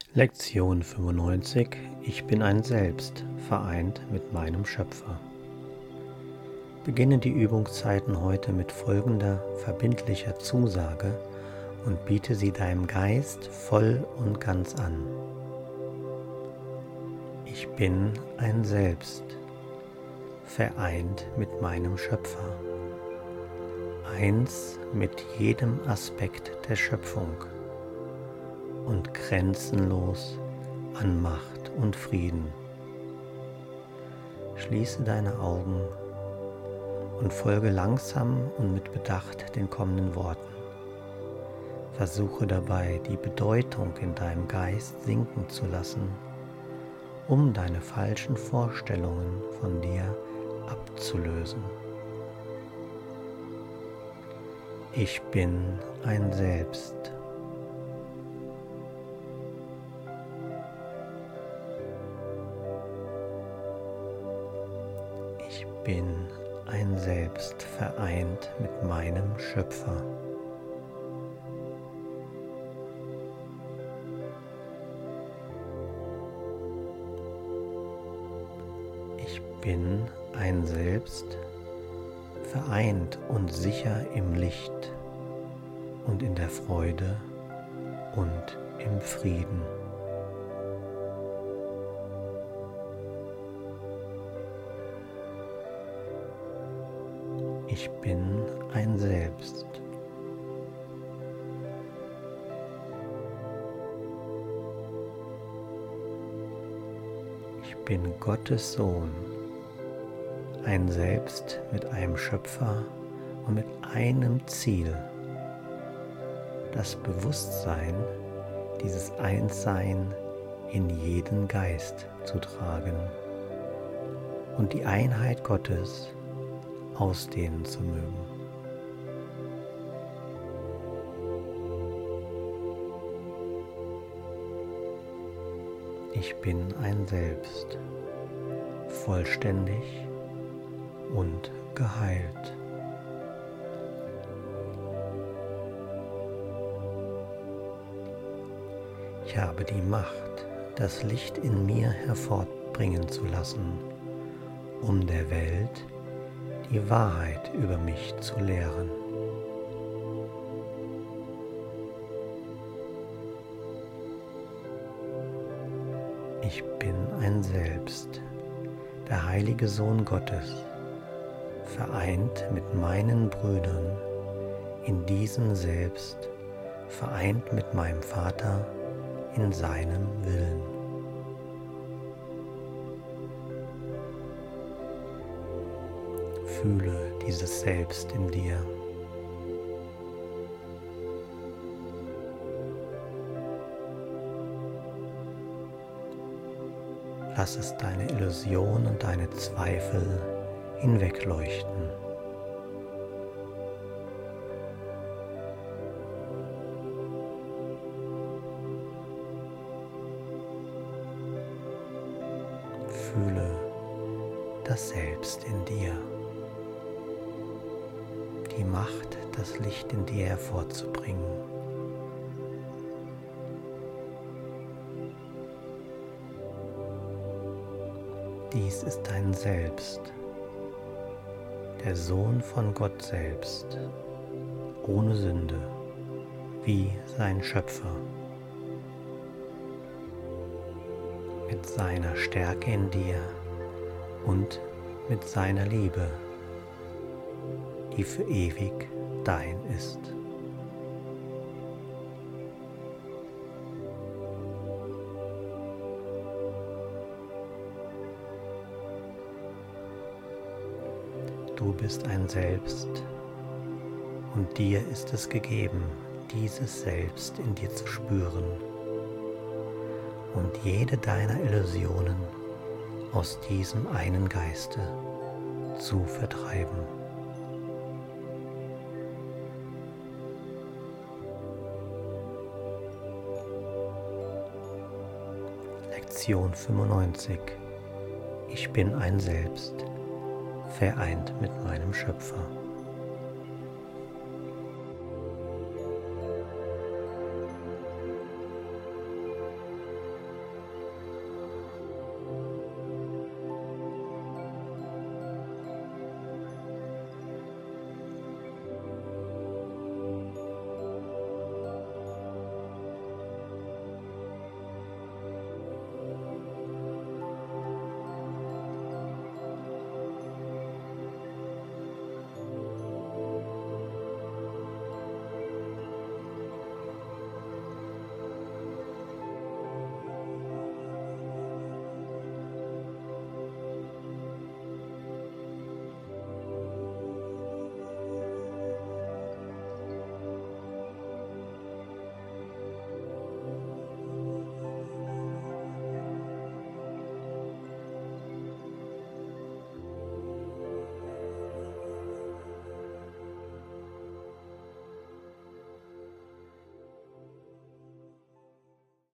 Lektion 95. Ich bin ein Selbst, vereint mit meinem Schöpfer. Beginne die Übungszeiten heute mit folgender verbindlicher Zusage und biete sie deinem Geist voll und ganz an. Ich bin ein Selbst, vereint mit meinem Schöpfer. Eins mit jedem Aspekt der Schöpfung und grenzenlos an Macht und Frieden. Schließe deine Augen und folge langsam und mit Bedacht den kommenden Worten. Versuche dabei, die Bedeutung in deinem Geist sinken zu lassen, um deine falschen Vorstellungen von dir abzulösen. Ich bin ein Selbst. Ich bin ein Selbst, vereint mit meinem Schöpfer. Ich bin ein Selbst, vereint und sicher im Licht und in der Freude und im Frieden. Ich bin ein Selbst. Ich bin Gottes Sohn, ein Selbst mit einem Schöpfer und mit einem Ziel, das Bewusstsein, dieses Einssein in jeden Geist zu tragen und die Einheit Gottes ausdehnen zu mögen. Ich bin ein Selbst, vollständig und geheilt. Ich habe die Macht, das Licht in mir hervorbringen zu lassen, um der Welt die Wahrheit über mich zu lehren. Ich bin ein Selbst, der heilige Sohn Gottes, vereint mit meinen Brüdern in diesem Selbst, vereint mit meinem Vater in seinem Willen. Fühle dieses Selbst in dir. Lass es deine Illusion und deine Zweifel hinwegleuchten. Fühle das Selbst in dir. Die Macht, das Licht in dir hervorzubringen. Dies ist dein Selbst, der Sohn von Gott selbst, ohne Sünde, wie sein Schöpfer. Mit seiner Stärke in dir und mit seiner Liebe, die für ewig dein ist. Du bist ein Selbst und dir ist es gegeben, dieses Selbst in dir zu spüren und jede deiner Illusionen aus diesem einen Geiste zu vertreiben. Lektion 95. Ich bin ein Selbst, vereint mit meinem Schöpfer.